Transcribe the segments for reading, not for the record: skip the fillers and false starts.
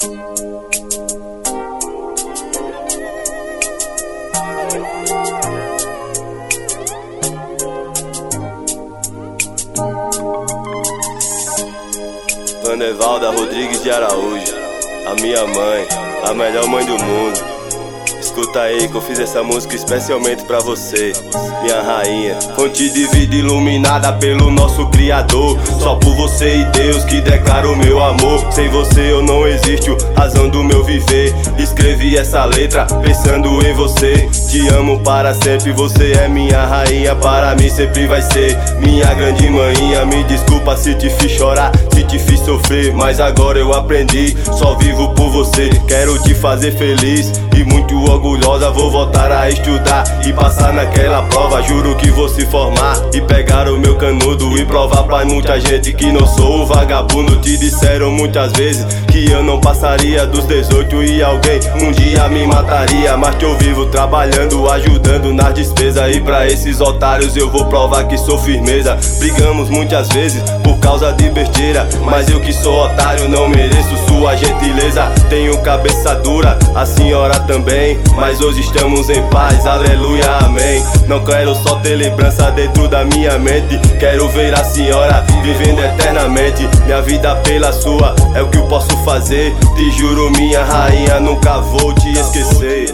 Vanevalda Rodrigues de Araújo, a minha mãe, a melhor mãe do mundo. Escuta aí que eu fiz essa música especialmente pra você, minha rainha. Fonte de vida iluminada pelo nosso Criador, só por você e Deus que declaro meu amor. Sem você eu não existo, razão do meu viver. Escrevi essa letra pensando em você. Te amo para sempre, você é minha rainha. Para mim sempre vai ser minha grande manhinha. Me desculpa se te fiz chorar, se te fiz sofrer, mas agora eu aprendi, só vivo por você. Quero te fazer feliz e muito orgulhosa. Vou voltar a estudar e passar naquela prova. Juro que vou se formar e pegar o meu canudo e provar pra muita gente que não sou vagabundo. Te disseram muitas vezes que eu não passaria dos 18 e alguém um dia me mataria, mas que eu vivo trabalhando, ajudando nas despesas. E pra esses otários eu vou provar que sou firmeza. Brigamos muitas vezes por causa de besteira, mas eu que sou otário não mereço sua gentileza. Tenho cabeça dura, a senhora também, mas hoje estamos em paz, aleluia, amém. Não quero só ter lembrança dentro da minha mente, quero ver a senhora vivendo eternamente. Minha vida pela sua é o que eu posso fazer. Te juro, minha rainha, nunca vou te esquecer.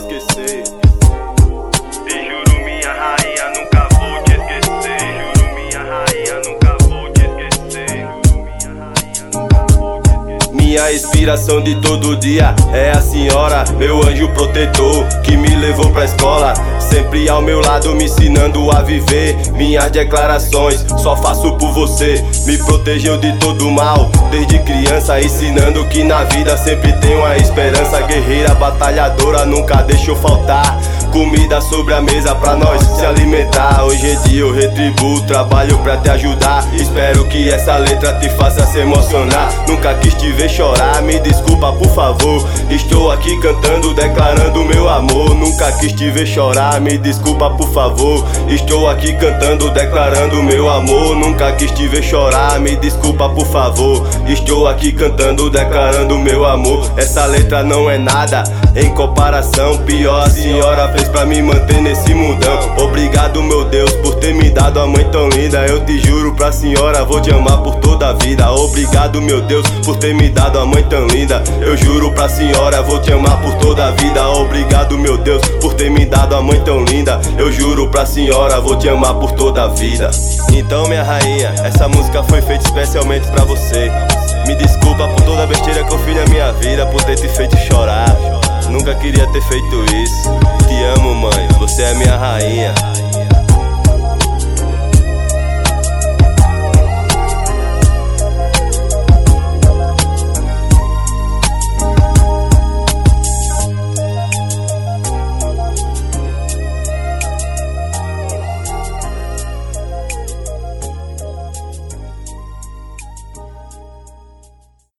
Minha inspiração de todo dia é a senhora, meu anjo protetor que me levou pra escola, sempre ao meu lado me ensinando a viver. Minhas declarações só faço por você, me protegeu de todo mal desde criança, ensinando que na vida sempre tem uma esperança. Guerreira, batalhadora, nunca deixou faltar comida sobre a mesa pra nós se alimentar. Hoje em dia eu retribuo, trabalho pra te ajudar. Espero que essa letra te faça se emocionar. Nunca quis te ver chorar, me desculpa por favor. Estou aqui cantando, declarando meu amor. Nunca quis te ver chorar, me desculpa por favor. Estou aqui cantando, declarando meu amor. Nunca quis te ver chorar, me desculpa por favor. Estou aqui cantando, declarando meu amor. Essa letra não é nada em comparação, pior a senhora fez pra me manter nesse mundão. Obrigado, meu Deus, por ter me dado a mãe tão linda. Eu te juro pra senhora, vou te amar por toda a vida. Obrigado, meu Deus, por ter me dado a mãe tão linda. Eu juro pra senhora, vou te amar por toda a vida. Obrigado, meu Deus, por ter me dado a mãe tão linda. Eu juro pra senhora, vou te amar por toda a vida. Então, minha rainha, essa música foi feita especialmente pra você. Me desculpa por toda a besteira que eu fiz na minha vida, por ter te feito chorar. Nunca queria ter feito isso. Te amo, mãe, você é minha rainha.